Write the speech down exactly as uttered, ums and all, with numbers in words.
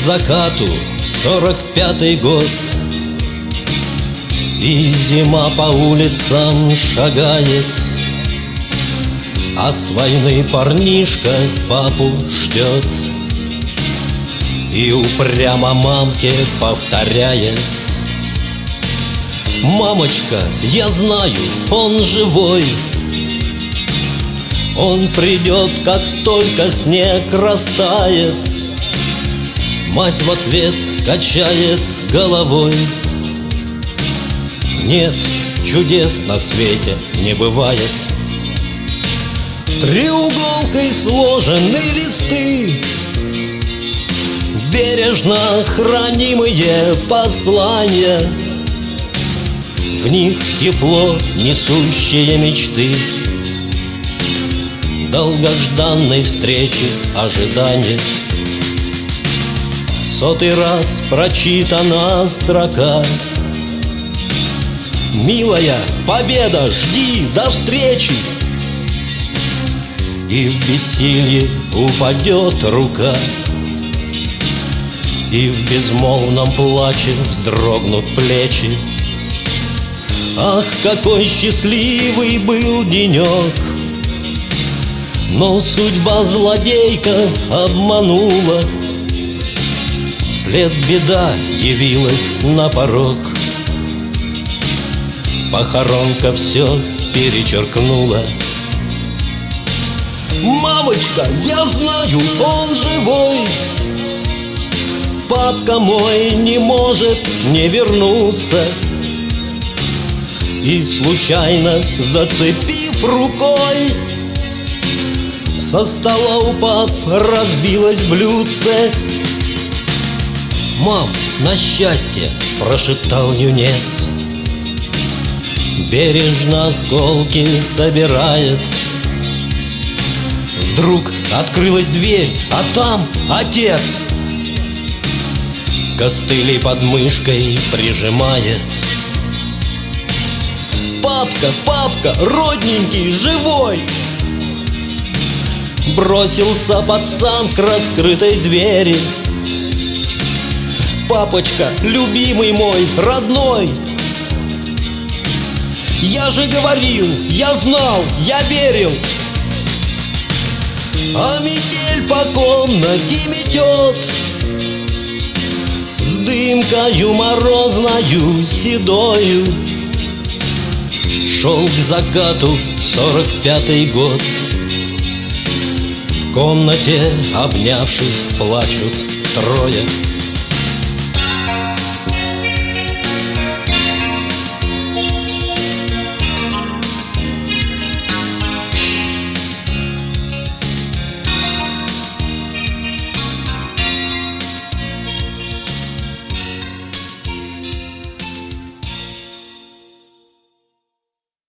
закату сорок пятый год, и зима по улицам шагает, а с войны парнишка папу ждет и упрямо мамке повторяет: мамочка, я знаю, он живой, он придет, как только снег растает. Мать в ответ качает головой: нет, чудес на свете не бывает. Треуголкой сложены листы, бережно хранимые послания, в них тепло, несущие мечты, долгожданной встречи ожидания. Сотый раз прочитана строка: милая, победа, жди, до встречи. И в бессилье упадет рука, и в безмолвном плаче вздрогнут плечи. Ах, какой счастливый был денек! Но судьба злодейка обманула, вслед беда явилась на порог. Похоронка все перечеркнула. Мамочка, я знаю, он живой, папка мой не может не вернуться. И случайно зацепив рукой, со стола упав, разбилось блюдце. Мам, на счастье, прошептал юнец, бережно осколки собирает. Вдруг открылась дверь, а там отец костыли под мышкой прижимает. Папка, папка, родненький, живой! Бросился пацан к раскрытой двери. Папочка, любимый мой, родной, я же говорил, я знал, я верил. А метель по комнате метет с дымкою морозною седою. Шел к закату сорок пятый год, в комнате, обнявшись, плачут трое.